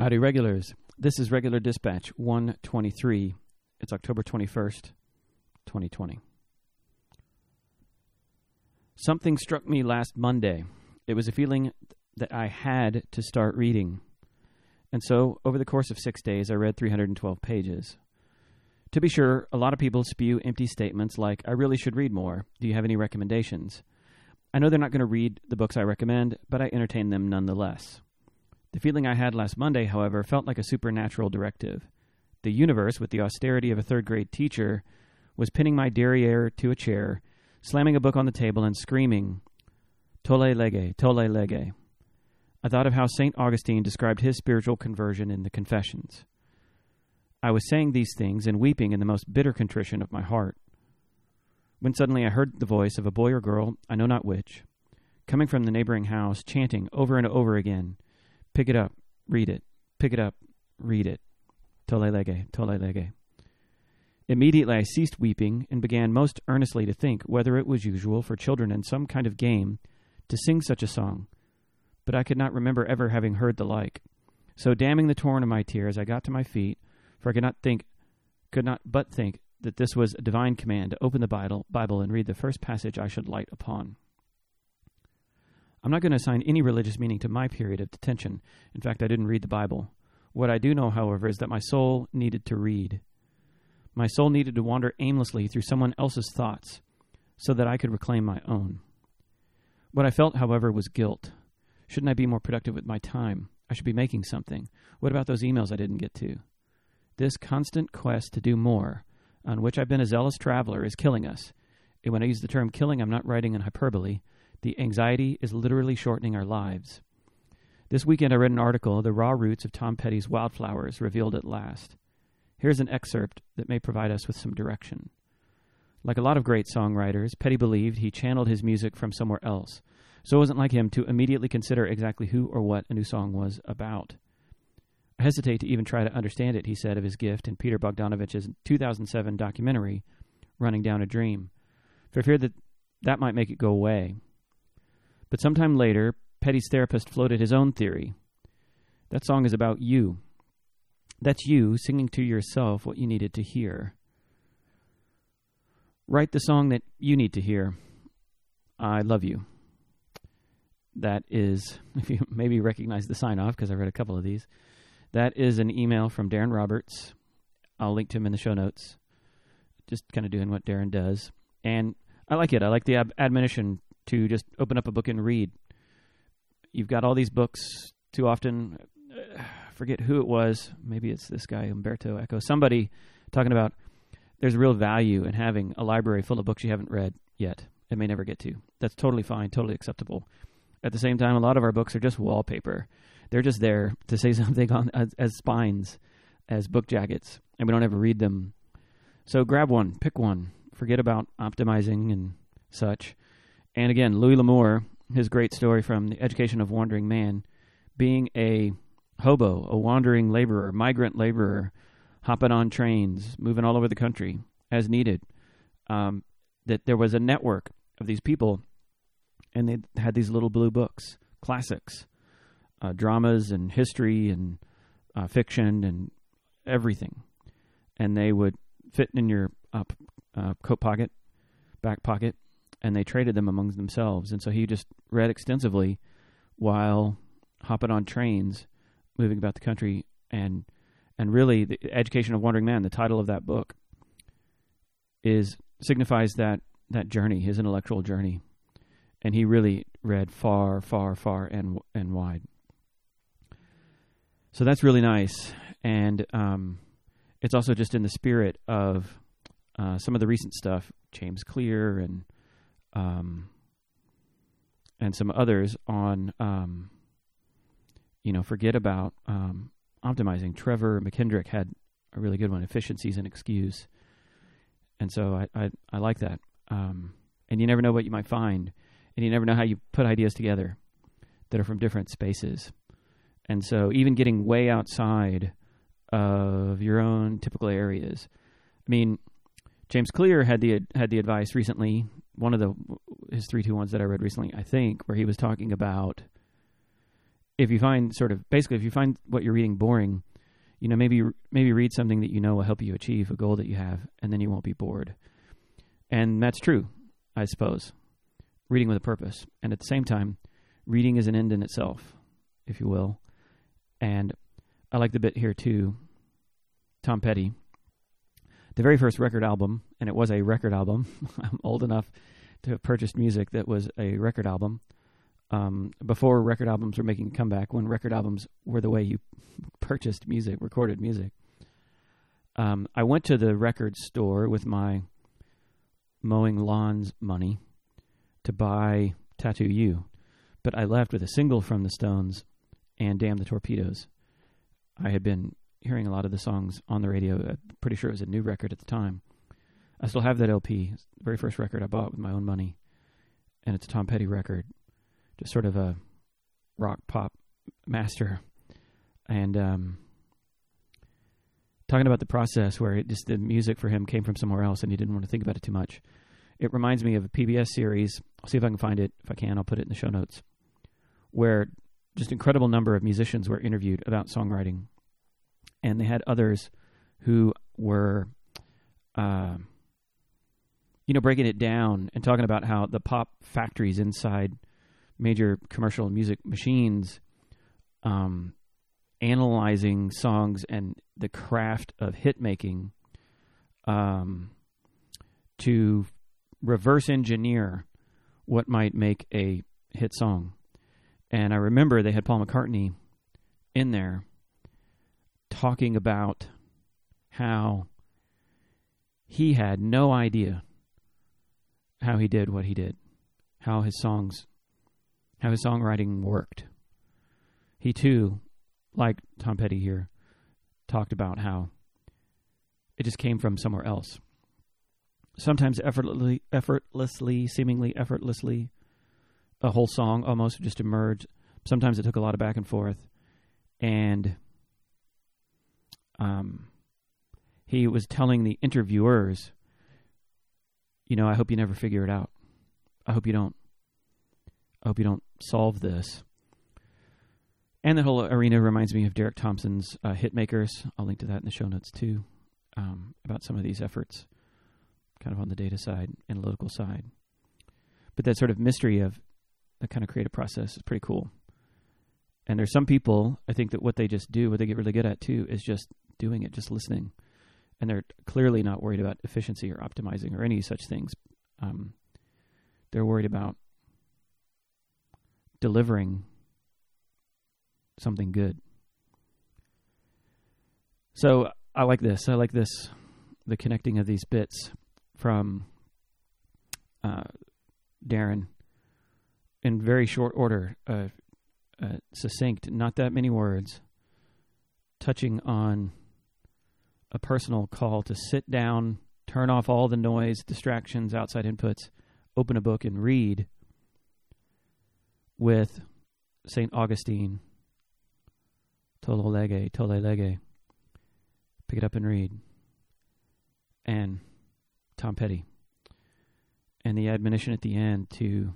Howdy, regulars. This is Regular Dispatch 123. It's October 21st, 2020. Something struck me last Monday. It was a feeling that I had to start reading. And so, over the course of 6 days, I read 312 pages. To be sure, a lot of people spew empty statements like, I really should read more. Do you have any recommendations? I know they're not going to read the books I recommend, but I entertain them nonetheless. The feeling I had last Monday, however, felt like a supernatural directive. The universe, with the austerity of a third-grade teacher, was pinning my derriere to a chair, slamming a book on the table and screaming, Tolle lege, tolle lege. I thought of how St. Augustine described his spiritual conversion in the Confessions. I was saying these things and weeping in the most bitter contrition of my heart, when suddenly I heard the voice of a boy or girl, I know not which, coming from the neighboring house, chanting over and over again, Pick it up, read it. Pick it up, read it. Tolle lege, tolle lege. Immediately I ceased weeping and began most earnestly to think whether it was usual for children in some kind of game to sing such a song, but I could not remember ever having heard the like. So damning the torrent of my tears, I got to my feet, for I could not but think that this was a divine command to open the Bible and read the first passage I should light upon. I'm not going to assign any religious meaning to my period of detention. In fact, I didn't read the Bible. What I do know, however, is that my soul needed to read. My soul needed to wander aimlessly through someone else's thoughts so that I could reclaim my own. What I felt, however, was guilt. Shouldn't I be more productive with my time? I should be making something. What about those emails I didn't get to? This constant quest to do more, on which I've been a zealous traveler, is killing us. And when I use the term killing, I'm not writing in hyperbole. The anxiety is literally shortening our lives. This weekend I read an article, The Raw Roots of Tom Petty's Wildflowers, Revealed at Last. Here's an excerpt that may provide us with some direction. Like a lot of great songwriters, Petty believed he channeled his music from somewhere else, so it wasn't like him to immediately consider exactly who or what a new song was about. I hesitate to even try to understand it, he said of his gift in Peter Bogdanovich's 2007 documentary, Running Down a Dream, for fear that might make it go away. But sometime later, Petty's therapist floated his own theory. That song is about you. That's you singing to yourself what you needed to hear. Write the song that you need to hear. I love you. That is, if you maybe recognize the sign-off, because I read a couple of these, that is an email from Darren Roberts. I'll link to him in the show notes. Just kind of doing what Darren does. And I like it. I like the admonition to just open up a book and read. You've got all these books too often. Forget who it was. Maybe it's this guy, Umberto Eco. Somebody talking about there's real value in having a library full of books you haven't read yet and may never get to. That's totally fine, totally acceptable. At the same time, a lot of our books are just wallpaper. They're just there to say something on as spines, as book jackets, and we don't ever read them. So grab one, pick one. Forget about optimizing and such. And again, Louis L'Amour, his great story from The Education of Wandering Man, being a hobo, a wandering laborer, migrant laborer, hopping on trains, moving all over the country as needed, that there was a network of these people, and they had these little blue books, classics, dramas and history and fiction and everything. And they would fit in your coat pocket, back pocket, and they traded them among themselves. And so he just read extensively while hopping on trains, moving about the country. And really, The Education of Wandering Man, the title of that book, signifies that journey, his intellectual journey. And he really read far, far, far and wide. So that's really nice. And it's also just in the spirit of some of the recent stuff, James Clear and some others on, forget about optimizing. Trevor McKendrick had a really good one, Efficiency is an Excuse. And so I like that. And you never know what you might find. And you never know how you put ideas together that are from different spaces. And so even getting way outside of your own typical areas. I mean, James Clear had the advice recently, one of his 3-2-1s that I read recently, I think, where he was talking about if you find if you find what you're reading boring, maybe read something that will help you achieve a goal that you have, and then you won't be bored. And that's true, I suppose. Reading with a purpose. And at the same time, reading is an end in itself, if you will. And I like the bit here too. Tom Petty. The very first record album, and it was a record album. I'm old enough to have purchased music that was a record album. Before record albums were making a comeback, when record albums were the way you purchased music, recorded music. I went to the record store with my mowing lawns money to buy Tattoo You, but I left with a single from the Stones and Damn the Torpedoes. I had been hearing a lot of the songs on the radio. I'm pretty sure it was a new record at the time. I still have that LP. It's the very first record I bought with my own money, and it's a Tom Petty record. Just sort of a rock pop master. And talking about the process where the music for him came from somewhere else and he didn't want to think about it too much. It reminds me of a PBS series. I'll see if I can find it. If I can, I'll put it in the show notes. Where just an incredible number of musicians were interviewed about songwriting. And they had others who were, breaking it down and talking about how the pop factories inside major commercial music machines, analyzing songs and the craft of hit making, to reverse engineer what might make a hit song. And I remember they had Paul McCartney in there talking about how he had no idea how he did what he did, how his songwriting worked. He too, like Tom Petty here, talked about how it just came from somewhere else. Sometimes seemingly effortlessly, a whole song almost just emerged. Sometimes it took a lot of back and forth. And he was telling the interviewers, I hope you never figure it out. I hope you don't solve this. And the whole arena reminds me of Derek Thompson's Hitmakers. I'll link to that in the show notes too, about some of these efforts, kind of on the data side, analytical side. But that sort of mystery of the kind of creative process is pretty cool. And there's some people, I think, that what they just do, what they get really good at too, is just doing it, just listening. And they're clearly not worried about efficiency or optimizing or any such things. They're worried about delivering something good. So I like this. The connecting of these bits from Darren in very short order, succinct, not that many words, touching on a personal call to sit down, turn off all the noise, distractions, outside inputs, open a book and read with St. Augustine, tolle lege. Pick it up and read. And Tom Petty. And the admonition at the end to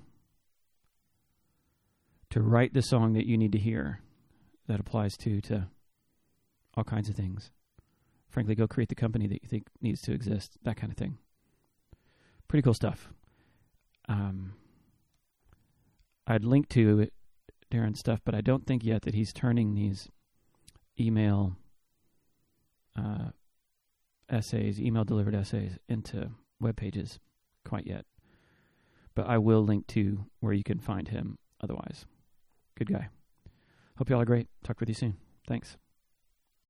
write the song that you need to hear. That applies to all kinds of things. Frankly, go create the company that you think needs to exist. That kind of thing. Pretty cool stuff. I'd link to Darren's stuff, but I don't think yet that he's turning these email delivered essays into web pages quite yet. But I will link to where you can find him otherwise. Good guy. Hope you all are great. Talk with you soon. Thanks.